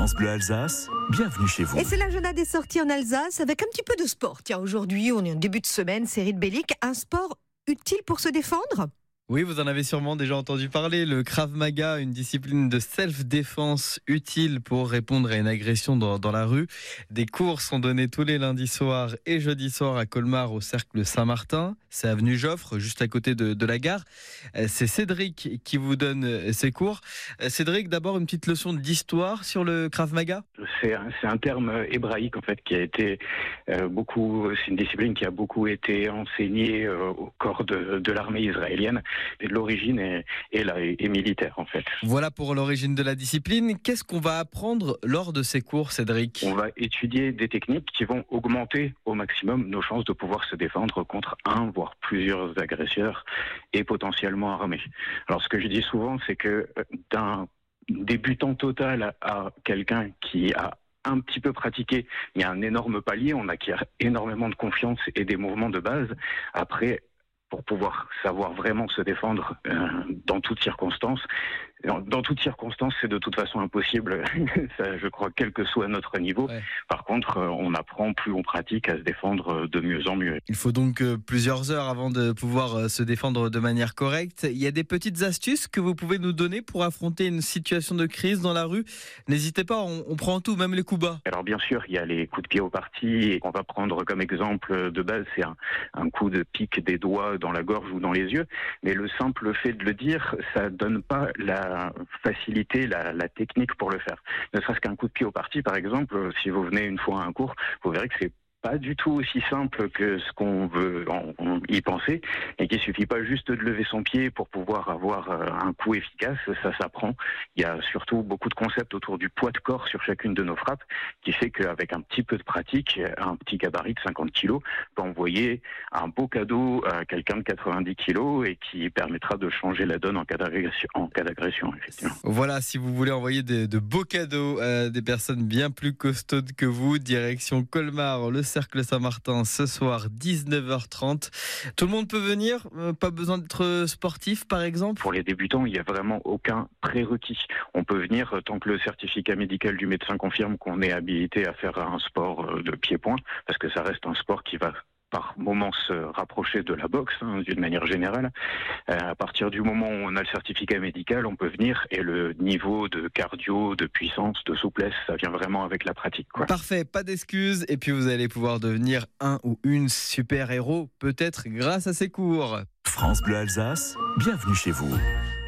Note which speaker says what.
Speaker 1: France Bleu Alsace, bienvenue chez vous.
Speaker 2: Et c'est l'agenda des sorties en Alsace avec un petit peu de sport. Tiens, aujourd'hui, on est en début de semaine, série de Bellic. Un sport utile pour se défendre ?
Speaker 3: Oui, vous en avez sûrement déjà entendu parler. Le Krav Maga, une discipline de self-défense utile pour répondre à une agression dans la rue. Des cours sont donnés tous les lundis soirs et jeudis soirs à Colmar au Cercle Saint-Martin. C'est avenue Joffre, juste à côté de la gare. C'est Cédric qui vous donne ces cours. Cédric, d'abord une petite leçon d'histoire sur le Krav Maga.
Speaker 4: C'est un terme hébraïque en fait qui a été c'est une discipline qui a beaucoup été enseignée au corps de l'armée israélienne. Et l'origine est militaire en fait.
Speaker 3: Voilà pour l'origine de la discipline. Qu'est-ce qu'on va apprendre lors de ces cours, Cédric ?
Speaker 4: On va étudier des techniques qui vont augmenter au maximum nos chances de pouvoir se défendre contre un voire plusieurs agresseurs et potentiellement armés. Alors ce que je dis souvent, c'est que d'un débutant total à quelqu'un qui a un petit peu pratiqué, il y a un énorme palier, on acquiert énormément de confiance et des mouvements de base. Après, pour pouvoir savoir vraiment se défendre dans toutes circonstances. Dans toutes circonstances, c'est de toute façon impossible, ça, je crois, quel que soit notre niveau. Ouais. Par contre, on apprend, plus on pratique, à se défendre de mieux en mieux.
Speaker 3: Il faut donc plusieurs heures avant de pouvoir se défendre de manière correcte. Il y a des petites astuces que vous pouvez nous donner pour affronter une situation de crise dans la rue. N'hésitez pas, on prend tout, même les coups bas.
Speaker 4: Alors bien sûr, il y a les coups de pied au parti. On va prendre comme exemple de base, c'est un coup de pique des doigts dans la gorge ou dans les yeux. Mais le simple fait de le dire, ça donne pas la facilité, la technique pour le faire. Ne serait-ce qu'un coup de pied au parti, par exemple, si vous venez une fois à un cours, vous verrez que c'est pas du tout aussi simple que ce qu'on veut y penser, et qu'il suffit pas juste de lever son pied pour pouvoir avoir un coup efficace, ça s'apprend. Il y a surtout beaucoup de concepts autour du poids de corps sur chacune de nos frappes, qui fait qu'avec un petit peu de pratique, un petit gabarit de 50 kilos peut envoyer un beau cadeau à quelqu'un de 90 kilos et qui permettra de changer la donne en cas d'agression, effectivement.
Speaker 3: Voilà, si vous voulez envoyer de beaux cadeaux à des personnes bien plus costaudes que vous, direction Colmar, le Cercle Saint-Martin, ce soir 19h30. Tout le monde peut venir, pas besoin d'être sportif par exemple ?
Speaker 4: Pour les débutants, il n'y a vraiment aucun prérequis. On peut venir tant que le certificat médical du médecin confirme qu'on est habilité à faire un sport de pied-point, parce que ça reste un sport qui va par moments se rapprocher de la boxe, d'une manière générale. À partir du moment où on a le certificat médical, on peut venir, et le niveau de cardio, de puissance, de souplesse, ça vient vraiment avec la pratique, quoi.
Speaker 3: Parfait, pas d'excuses, et puis vous allez pouvoir devenir un ou une super-héros, peut-être grâce à ces cours.
Speaker 1: France Bleu Alsace, bienvenue chez vous.